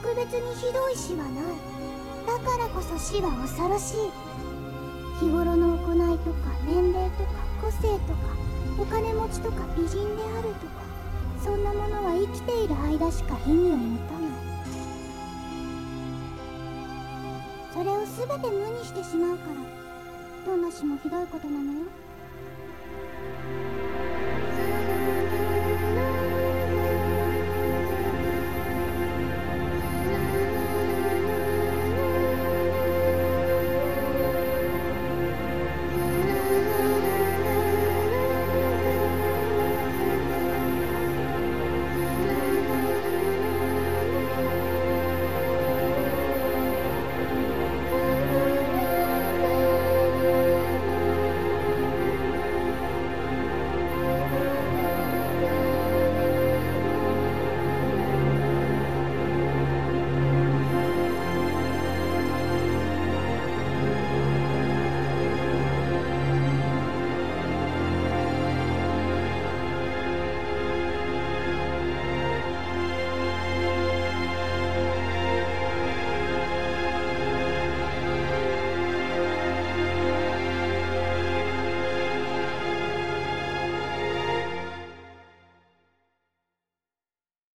特別にひどい死はない。だからこそ死は恐ろしい。日頃の行いとか年齢とか個性とかお金持ちとか美人であるとか、そんなものは生きている間しか意味を持たない。それを全て無にしてしまうから、どんな死もひどいことなのよ。